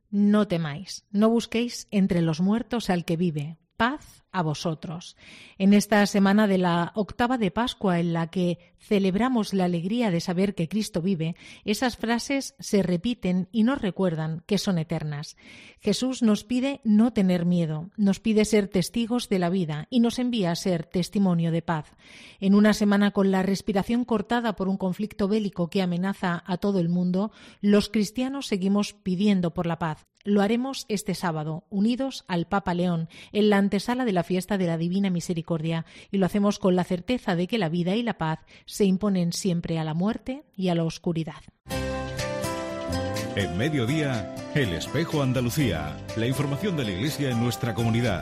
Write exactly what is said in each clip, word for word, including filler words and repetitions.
No temáis, no busquéis entre los muertos al que vive. Paz a vosotros. En esta semana de la octava de Pascua, en la que celebramos la alegría de saber que Cristo vive, esas frases se repiten y nos recuerdan que son eternas. Jesús nos pide no tener miedo, nos pide ser testigos de la vida y nos envía a ser testimonio de paz. En una semana con la respiración cortada por un conflicto bélico que amenaza a todo el mundo, los cristianos seguimos pidiendo por la paz. Lo haremos este sábado, unidos al Papa León, en la antesala de la fiesta de la Divina Misericordia, y lo hacemos con la certeza de que la vida y la paz se imponen siempre a la muerte y a la oscuridad. En Mediodía, El Espejo Andalucía, la información de la Iglesia en nuestra comunidad.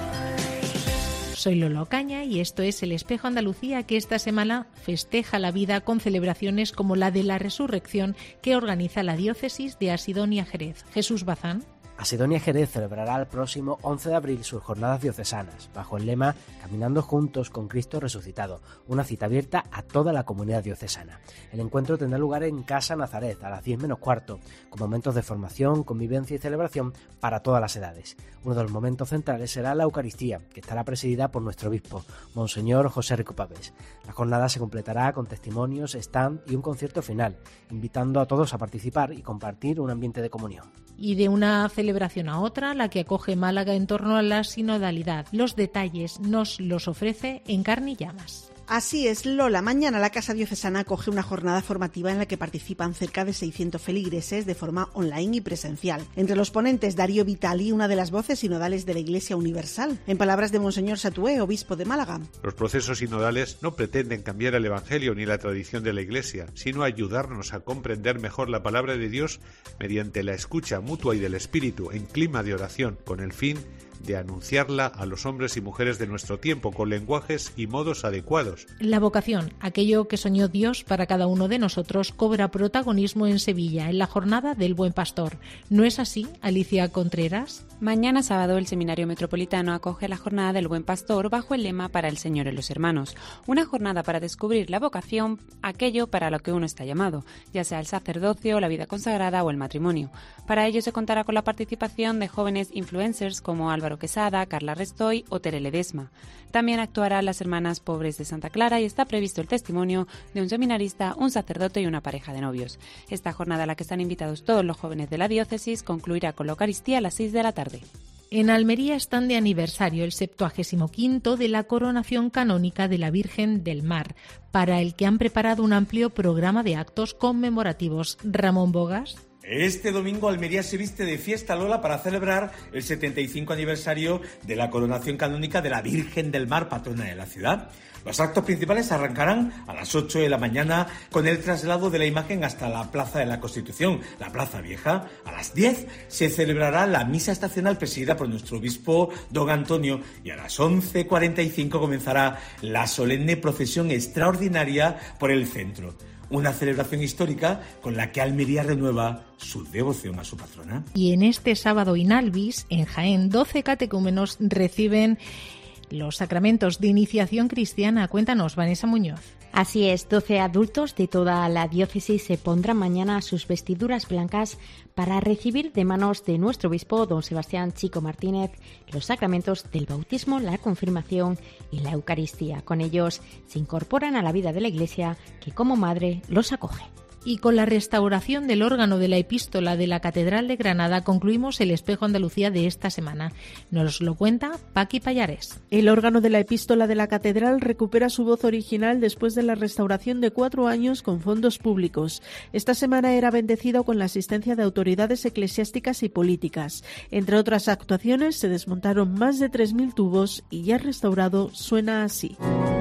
Soy Lola Ocaña y esto es El Espejo Andalucía, que esta semana festeja la vida con celebraciones como la de la Resurrección que organiza la Diócesis de Asidonia Jerez. Jesús Bazán. Asidonia Jerez celebrará el próximo once de abril sus jornadas diocesanas, bajo el lema Caminando juntos con Cristo resucitado, una cita abierta a toda la comunidad diocesana. El encuentro tendrá lugar en Casa Nazaret a las diez menos cuarto, con momentos de formación, convivencia y celebración para todas las edades. Uno de los momentos centrales será la Eucaristía, que estará presidida por nuestro obispo, Monseñor José Rico Pavés. La jornada se completará con testimonios, stand y un concierto final, invitando a todos a participar y compartir un ambiente de comunión. Y de una celebración a otra, la que acoge Málaga en torno a la sinodalidad. Los detalles nos los ofrece Encarni y Llamas. Así es, Lola. Mañana la Casa Diocesana acoge una jornada formativa en la que participan cerca de seiscientos feligreses de forma online y presencial. Entre los ponentes, Darío Vitali, una de las voces sinodales de la Iglesia Universal. En palabras de Monseñor Satué, obispo de Málaga. Los procesos sinodales no pretenden cambiar el Evangelio ni la tradición de la Iglesia, sino ayudarnos a comprender mejor la palabra de Dios mediante la escucha mutua y del Espíritu en clima de oración, con el fin de anunciarla a los hombres y mujeres de nuestro tiempo con lenguajes y modos adecuados. La vocación, aquello que soñó Dios para cada uno de nosotros, cobra protagonismo en Sevilla, en la Jornada del Buen Pastor. ¿No es así, Alicia Contreras? Mañana sábado el Seminario Metropolitano acoge la Jornada del Buen Pastor bajo el lema Para el Señor y los Hermanos. Una jornada para descubrir la vocación, aquello para lo que uno está llamado, ya sea el sacerdocio, la vida consagrada o el matrimonio. Para ello se contará con la participación de jóvenes influencers como Álvaro Quesada, Carla Restoy o Tere Ledesma. También actuarán las Hermanas Pobres de Santa Clara y está previsto el testimonio de un seminarista, un sacerdote y una pareja de novios. Esta jornada a la que están invitados todos los jóvenes de la diócesis concluirá con la Eucaristía a las seis de la tarde. En Almería están de aniversario el septuagésimo quinto de la coronación canónica de la Virgen del Mar, para el que han preparado un amplio programa de actos conmemorativos. Ramón Bogas. Este domingo Almería se viste de fiesta, Lola, para celebrar el setenta y cinco aniversario de la coronación canónica de la Virgen del Mar, patrona de la ciudad. Los actos principales arrancarán a las ocho de la mañana con el traslado de la imagen hasta la Plaza de la Constitución, la Plaza Vieja. A las diez se celebrará la misa estacional presidida por nuestro obispo don Antonio y a las once cuarenta y cinco comenzará la solemne procesión extraordinaria por el centro. Una celebración histórica con la que Almería renueva su devoción a su patrona. Y en este sábado in Albis, en Jaén, doce catecúmenos reciben los sacramentos de iniciación cristiana. Cuéntanos, Vanessa Muñoz. Así es, doce adultos de toda la diócesis se pondrán mañana sus vestiduras blancas para recibir de manos de nuestro obispo, don Sebastián Chico Martínez, los sacramentos del bautismo, la confirmación y la Eucaristía. Con ellos se incorporan a la vida de la Iglesia, que como madre los acoge. Y con la restauración del órgano de la epístola de la Catedral de Granada concluimos el Espejo Andalucía de esta semana. Nos lo cuenta Paqui Pallares. El órgano de la epístola de la Catedral recupera su voz original después de la restauración de cuatro años con fondos públicos. Esta semana era bendecido con la asistencia de autoridades eclesiásticas y políticas. Entre otras actuaciones se desmontaron más de tres mil tubos y ya restaurado suena así.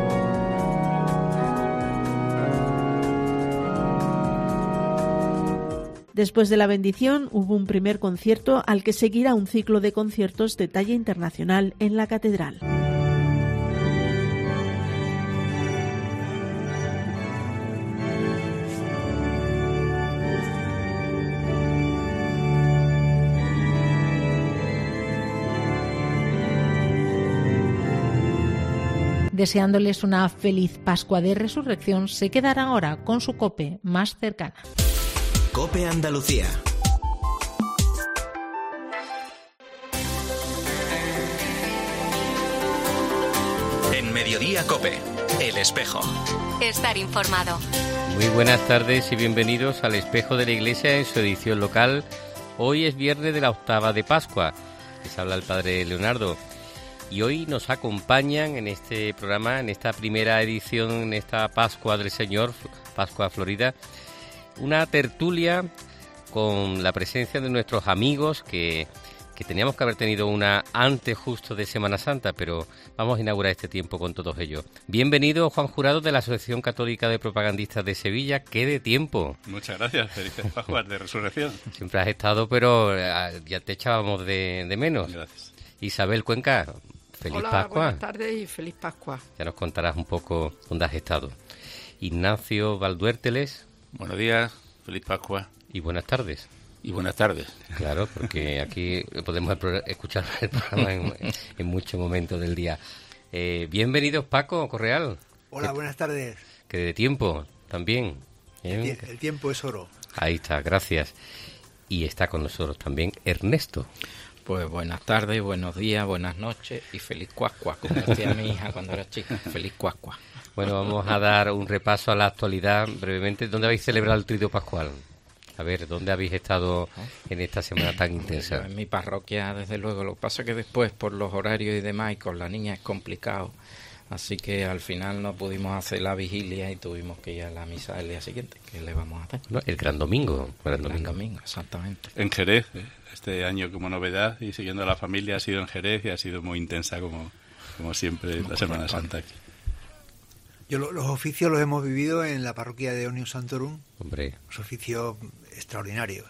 Después de la bendición hubo un primer concierto al que seguirá un ciclo de conciertos de talla internacional en la catedral. Deseándoles una feliz Pascua de Resurrección, se quedará ahora con su COPE más cercana. COPE Andalucía. Mediodía COPE, El Espejo. Estar informado. Muy buenas tardes y bienvenidos al Espejo de la Iglesia en su edición local. Hoy es viernes de la octava de Pascua. Les habla el Padre Leonardo. Y hoy nos acompañan en este programa, en esta primera edición, en esta Pascua del Señor, Pascua Florida, una tertulia con la presencia de nuestros amigos que... que teníamos que haber tenido una antes justo de Semana Santa, pero vamos a inaugurar este tiempo con todos ellos. Bienvenido, Juan Jurado, de la Asociación Católica de Propagandistas de Sevilla. ¡Qué de tiempo! Muchas gracias, felices Pascuas de Resurrección. Siempre has estado, pero ya te echábamos de, de menos. Gracias. Isabel Cuenca, feliz Hola, Pascua. Buenas tardes y feliz Pascua. Ya nos contarás un poco dónde has estado. Ignacio Valduérteles. Buenos días, feliz Pascua. Y buenas tardes. Y buenas tardes. Claro, porque aquí podemos escuchar el programa en, en muchos momentos del día. Eh, bienvenidos, Paco Correal. Hola, que, buenas tardes. Que de tiempo también. ¿Eh? El, el tiempo es oro. Ahí está, gracias. Y está con nosotros también Ernesto. Pues buenas tardes, buenos días, buenas noches y feliz Pascua, como decía mi hija cuando era chica. Feliz Pascua. Bueno, vamos a dar un repaso a la actualidad brevemente. ¿Dónde habéis celebrado el Triduo Pascual? A ver, ¿dónde habéis estado en esta semana tan intensa? En mi parroquia, desde luego. Lo que pasa es que después, por los horarios y demás, y con la niña es complicado. Así que al final no pudimos hacer la vigilia y tuvimos que ir a la misa el día siguiente. ¿Qué le vamos a hacer? No, el Gran Domingo. El Gran domingo. domingo, exactamente. En Jerez, este año como novedad, y siguiendo a la familia, ha sido en Jerez y ha sido muy intensa como, como siempre como la Semana Santa aquí. Yo lo, los oficios los hemos vivido en la parroquia de Omnium Sanctorum. Hombre. Los oficios extraordinarios.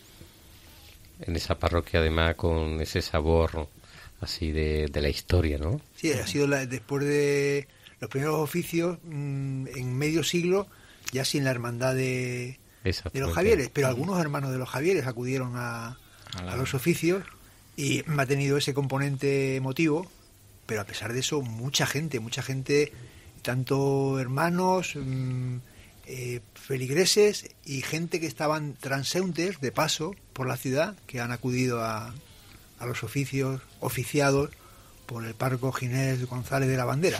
En esa parroquia, además, con ese sabor así de, de la historia, ¿no? Sí, ha sido la, después de los primeros oficios, mmm, en medio siglo, ya sin la hermandad de, de los Javieres. Pero algunos hermanos de los Javieres acudieron a, a los oficios y ha tenido ese componente emotivo. Pero a pesar de eso, mucha gente, mucha gente... tanto hermanos, mmm, eh, feligreses y gente que estaban transeúntes de paso por la ciudad, que han acudido a, a los oficios oficiados por el párroco Ginés González de la Bandera.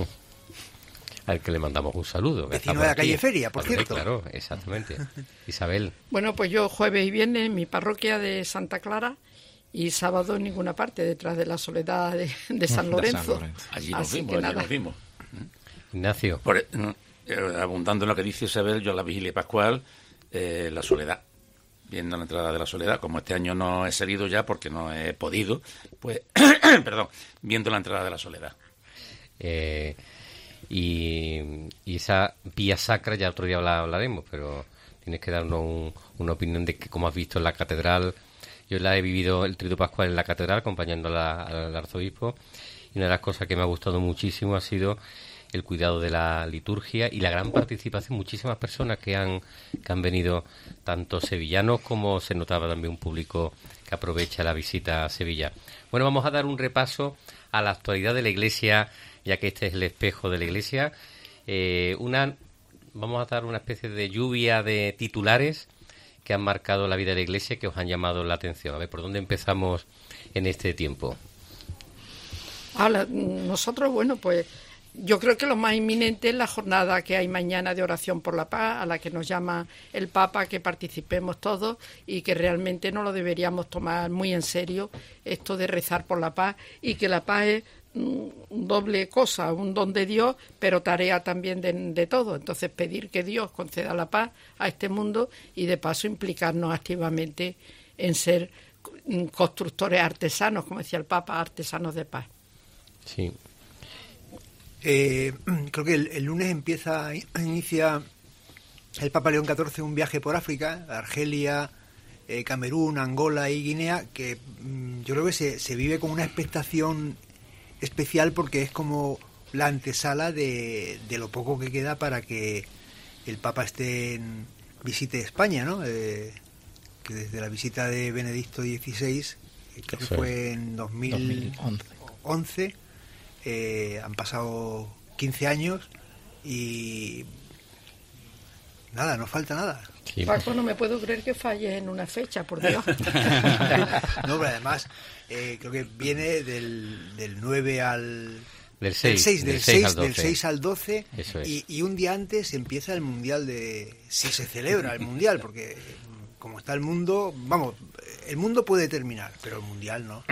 Al que le mandamos un saludo. Vecino de la calle Feria, por cierto. Claro, exactamente. Isabel. Bueno, pues yo jueves y viernes en mi parroquia de Santa Clara y sábado en ninguna parte, detrás de la Soledad de, de San Lorenzo. De San Lorenzo. Allí nos Así vimos, que allí nada. nos vimos. Ignacio. Por, eh, abundando en lo que dice Isabel, yo en la vigilia pascual, eh, la soledad, viendo la entrada de la soledad, como este año no he salido ya porque no he podido, pues, perdón, viendo la entrada de la soledad. Eh, y, y esa vía sacra ya otro día la hablaremos, pero tienes que darnos un, una opinión de que, como has visto en la catedral. Yo la he vivido el Triduo Pascual en la catedral, acompañando a la, al arzobispo, y una de las cosas que me ha gustado muchísimo ha sido el cuidado de la liturgia y la gran participación, muchísimas personas que han que han venido, tanto sevillanos como se notaba también un público que aprovecha la visita a Sevilla. Bueno, vamos a dar un repaso a la actualidad de la Iglesia, ya que este es el espejo de la Iglesia. Eh, una vamos a dar una especie de lluvia de titulares que han marcado la vida de la Iglesia y que os han llamado la atención. A ver, ¿por dónde empezamos en este tiempo? Ahora, nosotros, bueno, pues yo creo que lo más inminente es la jornada que hay mañana de oración por la paz, a la que nos llama el Papa, que participemos todos y que realmente no lo deberíamos tomar muy en serio, esto de rezar por la paz, y que la paz es mm, doble cosa, un don de Dios, pero tarea también de, de todos. Entonces pedir que Dios conceda la paz a este mundo y de paso implicarnos activamente en ser constructores artesanos, como decía el Papa, artesanos de paz. Sí. Eh, creo que el, el lunes empieza, inicia el Papa León catorce un viaje por África, Argelia, eh, Camerún, Angola y Guinea, que mm, yo creo que se, se vive con una expectación especial porque es como la antesala de, de lo poco que queda para que el Papa esté en, visite España, ¿no? Eh, que desde la visita de Benedicto dieciséis, creo que fue en dos mil once, eh, han pasado quince años y nada, no falta nada. Sí. Paco, no me puedo creer que falles en una fecha, por Dios. No, pero además eh, creo que viene del, del nueve al Del seis, del seis, del del seis seis, al doce. del seis al doce. Eso es. y, y un día antes empieza el Mundial de... Si se celebra el Mundial, porque como está el mundo, vamos, el mundo puede terminar, pero el Mundial no.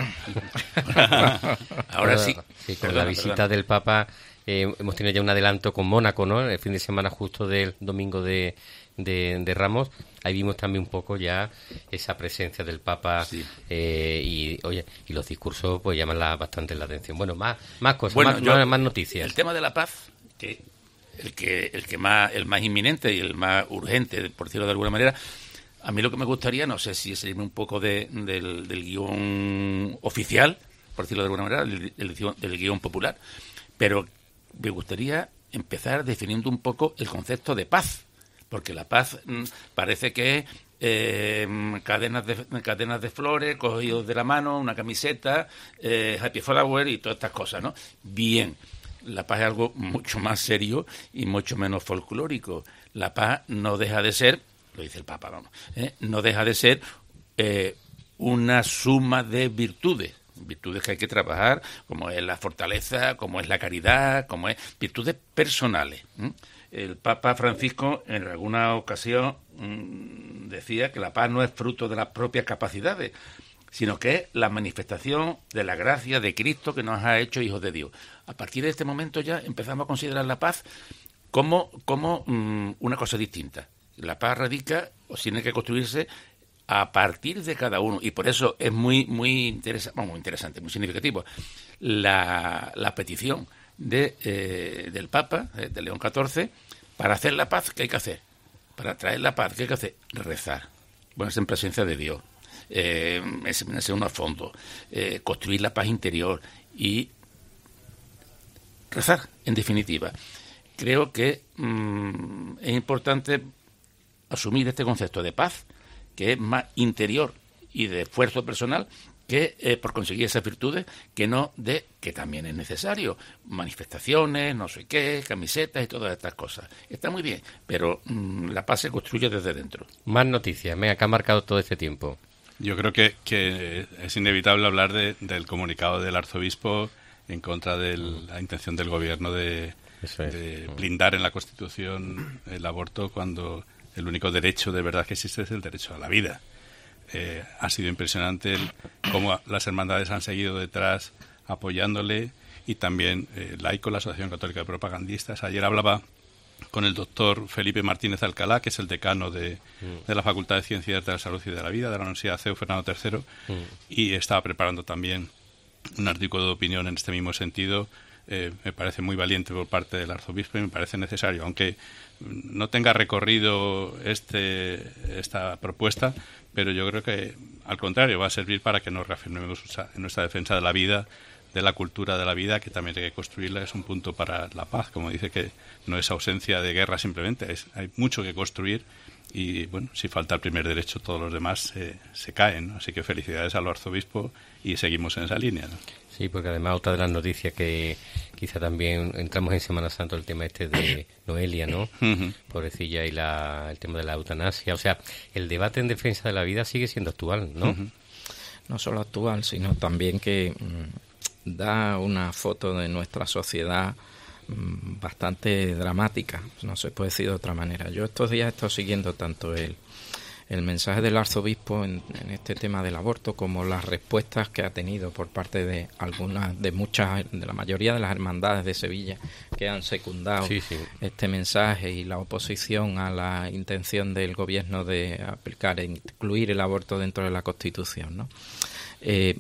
Ahora sí. Sí, con Perdona, la visita perdona. del Papa eh, hemos tenido ya un adelanto con Mónaco, ¿no? El fin de semana justo del domingo de, de, de Ramos. Ahí vimos también un poco ya esa presencia del Papa Sí. eh, y oye y los discursos pues llaman la, bastante la atención. Bueno, más más cosas, Bueno, más, yo- más, más noticias. El tema de la paz, que el que el que más el más inminente y el más urgente, por decirlo de alguna manera, a mí lo que me gustaría, no sé si es salirme un poco de, del, del guión oficial, por decirlo de alguna manera, del, del, guión- del guión popular, pero me gustaría empezar definiendo un poco el concepto de paz, porque la paz mm, parece que es eh, cadenas de cadenas de flores, cogidos de la mano, una camiseta, eh, happy flower y todas estas cosas, ¿no? Bien, la paz es algo mucho más serio y mucho menos folclórico. La paz no deja de ser, lo dice el Papa, vamos, ¿eh? no deja de ser eh, una suma de virtudes. Virtudes que hay que trabajar, como es la fortaleza, como es la caridad, como es virtudes personales. ¿eh? El Papa Francisco en alguna ocasión mmm, decía que la paz no es fruto de las propias capacidades, sino que es la manifestación de la gracia de Cristo que nos ha hecho hijos de Dios. A partir de este momento ya empezamos a considerar la paz como, como mmm, una cosa distinta. La paz radica o tiene que construirse a partir de cada uno, y por eso es muy muy interesante, bueno, muy interesante, muy significativo la, la petición de eh, del Papa, eh, de León catorce, para hacer la paz. ¿Qué hay que hacer? Para traer la paz, ¿qué hay que hacer? Rezar, ponerse en presencia de Dios, eh, examinarse uno a fondo, eh, construir la paz interior y rezar, en definitiva. Creo que mmm, es importante asumir este concepto de paz, que es más interior y de esfuerzo personal que eh, por conseguir esas virtudes, que no de, que también es necesario, manifestaciones, no sé qué, camisetas y todas estas cosas. Está muy bien, pero mmm, la paz se construye desde dentro. Más noticias, venga, que ha marcado todo este tiempo. Yo creo que, que es inevitable hablar de, del comunicado del arzobispo en contra de la intención del gobierno de, Eso es. de blindar en la Constitución el aborto cuando el único derecho de verdad que existe es el derecho a la vida. Eh, ha sido impresionante el, cómo las hermandades han seguido detrás apoyándole, y también eh, Laico, la Asociación Católica de Propagandistas. Ayer hablaba con el doctor Felipe Martínez Alcalá, que es el decano de, mm. de la Facultad de Ciencias de la Salud y de la Vida de la Universidad C E U Fernando tercero, mm. y estaba preparando también un artículo de opinión en este mismo sentido. Eh, me parece muy valiente por parte del arzobispo y me parece necesario, aunque no tenga recorrido este esta propuesta, pero yo creo que al contrario va a servir para que nos reafirmemos en nuestra defensa de la vida, de la cultura de la vida, que también hay que construirla. Es un punto para la paz, como dice, que no es ausencia de guerra simplemente, es, hay mucho que construir, y bueno, si falta el primer derecho, todos los demás eh, se caen, ¿no? Así que felicidades al arzobispo y seguimos en esa línea, ¿no? Sí, porque además otra de las noticias que quizá también entramos en Semana Santa, el tema este de Noelia, ¿no? Uh-huh. Pobrecilla, y la, el tema de la eutanasia. O sea, el debate en defensa de la vida sigue siendo actual, ¿no? Uh-huh. No solo actual, sino también que mmm, da una foto de nuestra sociedad mmm, bastante dramática, no se puede decir de otra manera. Yo estos días he estado siguiendo tanto el el mensaje del arzobispo en, en este tema del aborto, como las respuestas que ha tenido por parte de algunas, de muchas, de la mayoría de las hermandades de Sevilla que han secundado sí, sí. este mensaje, y la oposición a la intención del gobierno de aplicar e incluir el aborto dentro de la Constitución, ¿no? Eh,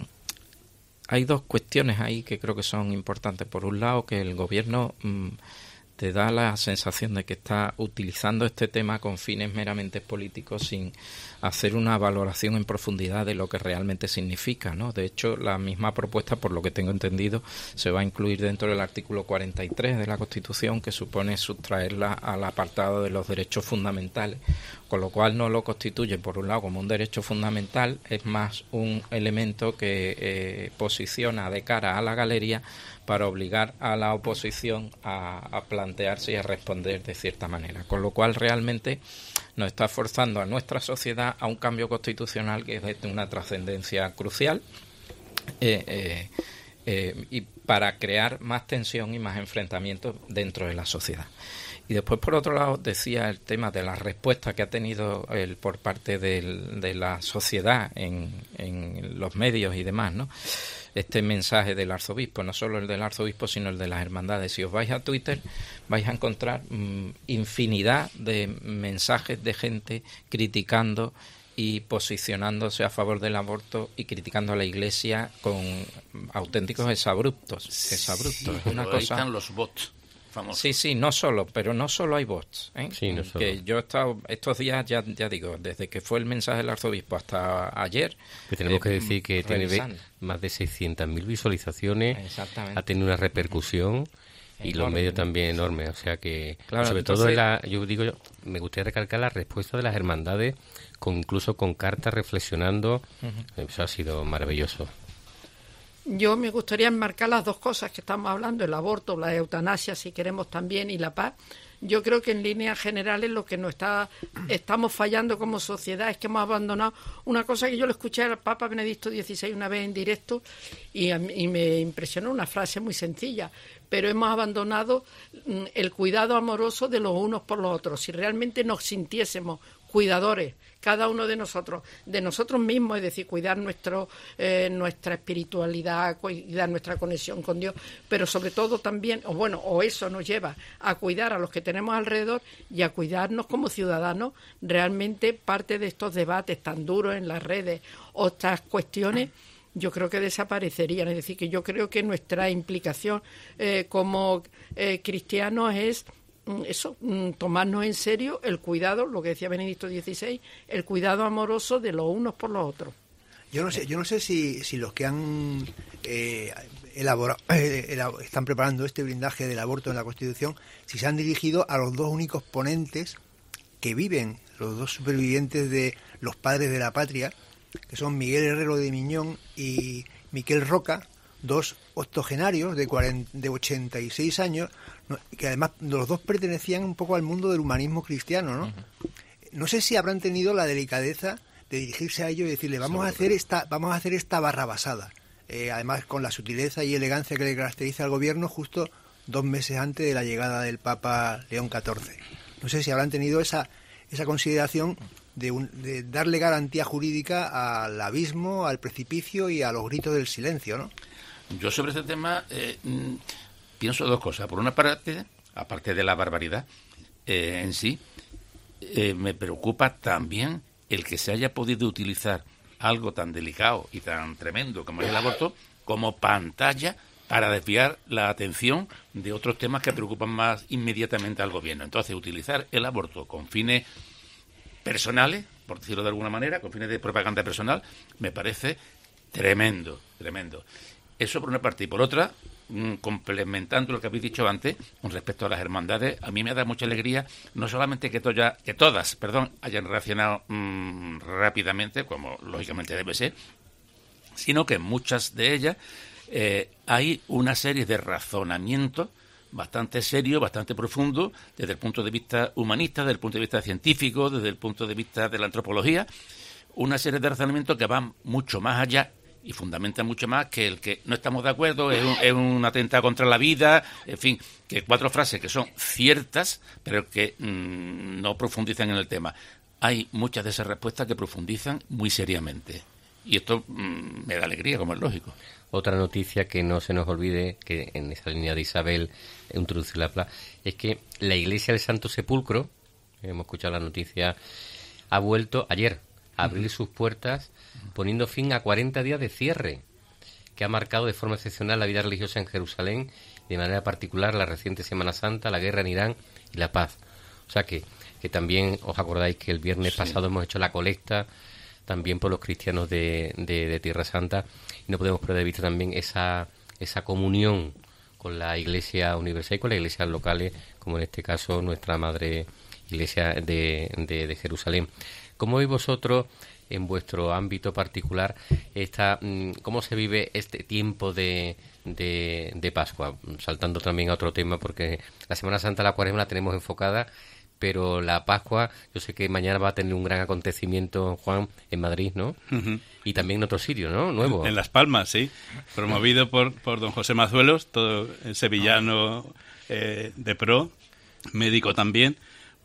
hay dos cuestiones ahí que creo que son importantes. Por un lado, que el gobierno mmm, te da la sensación de que está utilizando este tema con fines meramente políticos, sin hacer una valoración en profundidad de lo que realmente significa, ¿no? De hecho, la misma propuesta, por lo que tengo entendido, se va a incluir dentro del artículo cuarenta y tres de la Constitución, que supone sustraerla al apartado de los derechos fundamentales, con lo cual no lo constituye, por un lado, como un derecho fundamental, es más un elemento que eh, posiciona de cara a la galería para obligar a la oposición a, a plantearse y a responder de cierta manera. Con lo cual realmente nos está forzando a nuestra sociedad a un cambio constitucional que es de una trascendencia crucial, eh, eh, eh, y para crear más tensión y más enfrentamientos dentro de la sociedad. Y después, por otro lado, decía el tema de la respuesta que ha tenido el, por parte del, de la sociedad en, en los medios y demás, ¿no? Este mensaje del arzobispo, no solo el del arzobispo, sino el de las hermandades. Si os vais a Twitter, vais a encontrar mmm, infinidad de mensajes de gente criticando y posicionándose a favor del aborto y criticando a la Iglesia con auténticos exabruptos. exabruptos. Sí, Una pero cosa... ahí están los bots. Famoso. Sí, sí, no solo, pero no solo hay bots. ¿eh? Sí, no solo. Que yo he estado estos días, ya, ya digo, desde que fue el mensaje del arzobispo hasta ayer. Que tenemos eh, que decir que revisando. tiene más de seiscientas mil visualizaciones, Exactamente. ha tenido una repercusión y Enorme. los medios también enormes. O sea que, Claro, sobre entonces... todo, en la, yo digo, me gustaría recalcar la respuesta de las hermandades, con incluso con cartas reflexionando. Uh-huh. Eso ha sido maravilloso. Yo me gustaría enmarcar las dos cosas que estamos hablando, el aborto, la eutanasia, si queremos también, y la paz. Yo creo que en líneas generales lo que nos está estamos fallando como sociedad es que hemos abandonado una cosa que yo le escuché al Papa Benedicto dieciséis una vez en directo y, a mí, y me impresionó, una frase muy sencilla, pero hemos abandonado el cuidado amoroso de los unos por los otros. Si realmente nos sintiésemos cuidadores, cada uno de nosotros, de nosotros mismos, es decir, cuidar nuestro eh, nuestra espiritualidad, cuidar nuestra conexión con Dios, pero sobre todo también, o bueno, o eso nos lleva a cuidar a los que tenemos alrededor y a cuidarnos como ciudadanos. Realmente parte de estos debates tan duros en las redes o estas cuestiones, yo creo que desaparecerían. Es decir, que yo creo que nuestra implicación eh, como eh, cristianos es eso, tomarnos en serio el cuidado, lo que decía Benedicto dieciséis, el cuidado amoroso de los unos por los otros. Yo no sé, yo no sé si, si los que han eh, elaborado, eh, elab- están preparando este blindaje del aborto en la Constitución, si se han dirigido a los dos únicos ponentes que viven, los dos supervivientes de los padres de la patria, que son Miguel Herrero de Miñón y Miquel Roca, dos octogenarios de, cuarenta, de ochenta y seis años, que además los dos pertenecían un poco al mundo del humanismo cristiano, ¿no? Uh-huh. No sé si habrán tenido la delicadeza de dirigirse a ellos y decirle, vamos a hacer esta, vamos a hacer esta barrabasada. Eh, además, con la sutileza y elegancia que le caracteriza al gobierno, justo dos meses antes de la llegada del Papa León catorce. No sé si habrán tenido esa, esa consideración de, un, de darle garantía jurídica al abismo, al precipicio y a los gritos del silencio, ¿no? Yo sobre este tema eh, pienso dos cosas. Por una parte, aparte de la barbaridad eh, en sí, eh, me preocupa también el que se haya podido utilizar algo tan delicado y tan tremendo como es el aborto como pantalla para desviar la atención de otros temas que preocupan más inmediatamente al gobierno. Entonces, utilizar el aborto con fines personales, por decirlo de alguna manera, con fines de propaganda personal, me parece tremendo, tremendo. Eso por una parte. Y por otra, mmm, complementando lo que habéis dicho antes, con respecto a las hermandades, a mí me da mucha alegría, no solamente que, toya, que todas perdón, hayan reaccionado mmm, rápidamente, como lógicamente debe ser, sino que en muchas de ellas eh, hay una serie de razonamientos bastante serios, bastante profundos, desde el punto de vista humanista, desde el punto de vista científico, desde el punto de vista de la antropología, una serie de razonamientos que van mucho más allá y fundamenta mucho más que el que no estamos de acuerdo, es un, es un atentado contra la vida, en fin, que cuatro frases que son ciertas, pero que mmm, no profundizan en el tema. Hay muchas de esas respuestas que profundizan muy seriamente. Y esto mmm, me da alegría, como es lógico. Otra noticia que no se nos olvide, que en esa línea de Isabel introduce la pla, es que la Iglesia del Santo Sepulcro, hemos escuchado la noticia, ha vuelto ayer a abrir uh-huh. sus puertas, poniendo fin a cuarenta días de cierre, que ha marcado de forma excepcional la vida religiosa en Jerusalén, y de manera particular la reciente Semana Santa, la guerra en Irán y la paz. O sea que, que también os acordáis que el viernes sí. pasado hemos hecho la colecta también por los cristianos de, de, de Tierra Santa, y no podemos perder de vista también esa, esa comunión con la Iglesia universal y con las iglesias locales, como en este caso nuestra madre Iglesia de, de, de Jerusalén. ¿Cómo veis vosotros, en vuestro ámbito particular, esta, cómo se vive este tiempo de, de, de Pascua? Saltando también a otro tema, porque la Semana Santa, la Cuaresma, la tenemos enfocada, pero la Pascua, yo sé que mañana va a tener un gran acontecimiento, Juan, en Madrid, ¿no? Uh-huh. Y también en otro sitio, ¿no? Nuevo. En Las Palmas, sí. Promovido por, por don José Mazuelos, todo el sevillano eh, de pro, médico también,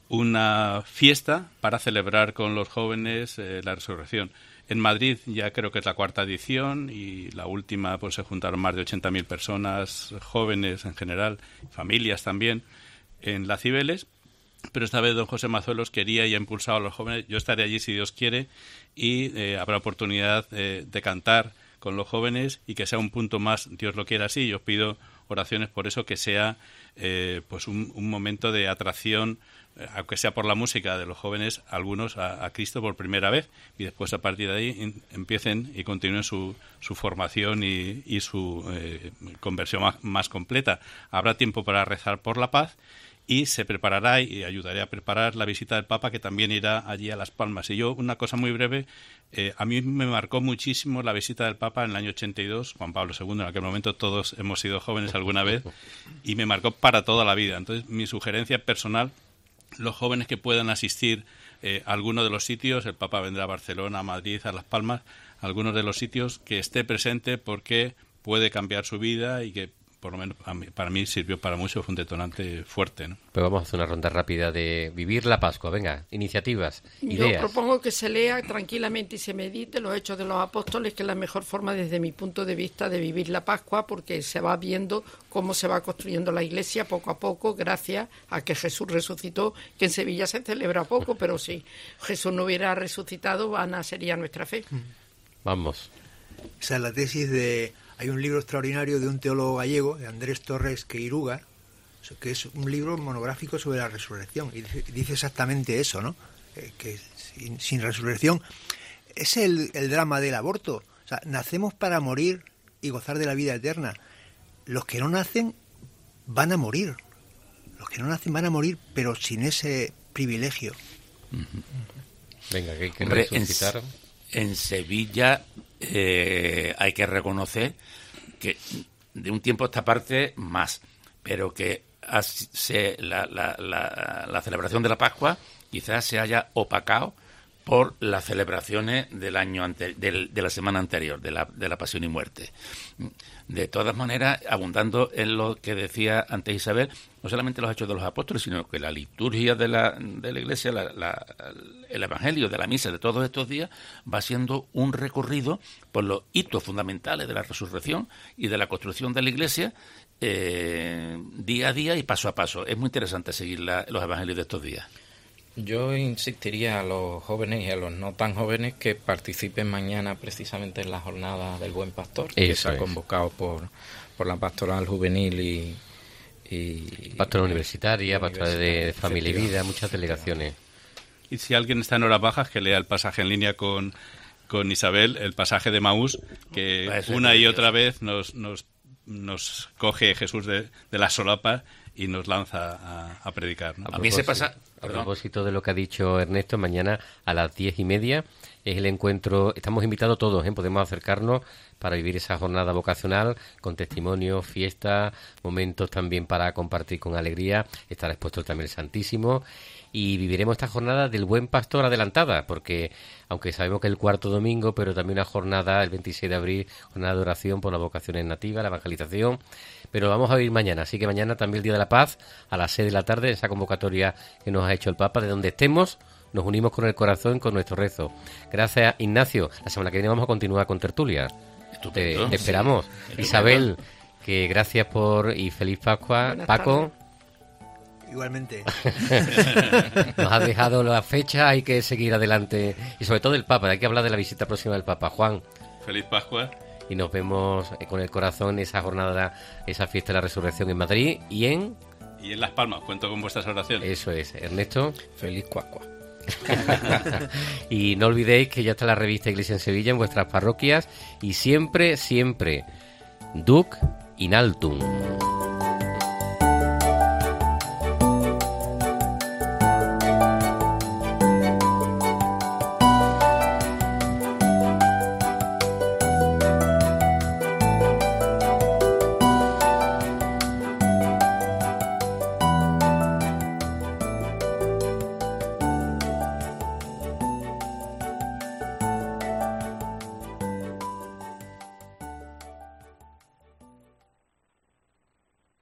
una fiesta para celebrar con los jóvenes eh, la resurrección. En Madrid ya creo que es la cuarta edición y la última pues se juntaron más de ochenta mil personas, jóvenes en general, familias también, en la Cibeles. Pero esta vez don José Mazuelos quería y ha impulsado a los jóvenes. Yo estaré allí si Dios quiere y eh, habrá oportunidad eh, de cantar con los jóvenes y que sea un punto más, Dios lo quiera así. Yo os pido oraciones por eso, que sea eh, pues un, un momento de atracción, eh, aunque sea por la música de los jóvenes, algunos a, a Cristo por primera vez, y después a partir de ahí in, empiecen y continúen su, su formación y, y su eh, conversión más, más completa. Habrá tiempo para rezar por la paz. Y se preparará y ayudaré a preparar la visita del Papa, que también irá allí a Las Palmas. Y yo, una cosa muy breve, eh, a mí me marcó muchísimo la visita del Papa en el año ochenta y dos, Juan Pablo segundo, en aquel momento todos hemos sido jóvenes alguna vez, y me marcó para toda la vida. Entonces, mi sugerencia personal, los jóvenes que puedan asistir eh, a alguno de los sitios, el Papa vendrá a Barcelona, a Madrid, a Las Palmas, a algunos de los sitios, que esté presente porque puede cambiar su vida y que por lo menos para mí sirvió para mucho, fue un detonante fuerte, ¿no? Pues vamos a hacer una ronda rápida de vivir la Pascua. Venga, iniciativas, Yo ideas. propongo que se lea tranquilamente y se medite los Hechos de los Apóstoles, que es la mejor forma desde mi punto de vista de vivir la Pascua, porque se va viendo cómo se va construyendo la Iglesia poco a poco, gracias a que Jesús resucitó, que en Sevilla se celebra poco, pero si Jesús no hubiera resucitado, vana sería nuestra fe. Vamos. Esa es la tesis de... Hay un libro extraordinario de un teólogo gallego, de Andrés Torres Queiruga, que es un libro monográfico sobre la resurrección, y dice, dice exactamente eso, ¿no? Eh, que sin, sin resurrección es el, el drama del aborto. O sea, nacemos para morir y gozar de la vida eterna. Los que no nacen van a morir. Los que no nacen van a morir, pero sin ese privilegio. Uh-huh. Venga, que hay que Hombre, resucitar. En, en Sevilla eh, hay que reconocer que de un tiempo a esta parte más, pero que se, la, la, la, la celebración de la Pascua quizás se haya opacado por las celebraciones del año ante, del, de la semana anterior, de la, de la Pasión y Muerte. De todas maneras, abundando en lo que decía antes Isabel, no solamente los Hechos de los Apóstoles, sino que la liturgia de la, de la Iglesia, la, la, el Evangelio de la Misa de todos estos días, va siendo un recorrido por los hitos fundamentales de la resurrección y de la construcción de la Iglesia, eh, día a día y paso a paso. Es muy interesante seguir la, los Evangelios de estos días. Yo insistiría a los jóvenes y a los no tan jóvenes que participen mañana precisamente en la jornada del Buen Pastor, Eso que se ha es. convocado por, por la Pastoral Juvenil y... y Pastoral Universitaria, Pastoral de Familia y Vida, efectivamente. muchas delegaciones. Y si alguien está en horas bajas, que lea el pasaje en línea con, con Isabel, el pasaje de Maús, que Parece una y precioso. otra vez nos, nos, nos coge Jesús de, de las solapas y nos lanza a, a predicar, ¿no? A mí se pasa... A propósito de lo que ha dicho Ernesto, mañana a las diez y media es el encuentro. Estamos invitados todos, ¿eh? Podemos acercarnos para vivir esa jornada vocacional con testimonios, fiestas, momentos también para compartir con alegría. Estará expuesto también el Santísimo. Y viviremos esta jornada del Buen Pastor adelantada, porque aunque sabemos que es el cuarto domingo, pero también una jornada, el veintiséis de abril, jornada de oración por las vocaciones nativas, la evangelización, pero lo vamos a vivir mañana, así que mañana también el Día de la Paz, a las seis de la tarde, esa convocatoria que nos ha hecho el Papa, de donde estemos, nos unimos con el corazón, con nuestro rezo. Gracias, Ignacio. La semana que viene vamos a continuar con tertulia. Te, te esperamos. Sí. Isabel, que gracias por y feliz Pascua. Buenas Paco. tardes. Igualmente. Nos ha dejado la fecha, hay que seguir adelante. Y sobre todo el Papa, hay que hablar de la visita próxima del Papa. Juan. Feliz Pascua. Y nos vemos con el corazón esa jornada, esa fiesta de la resurrección en Madrid y en... Y en Las Palmas, cuento con vuestras oraciones. Eso es. Ernesto. Feliz Pascua. Y no olvidéis que ya está la revista Iglesia en Sevilla en vuestras parroquias y siempre, siempre Duc in altum.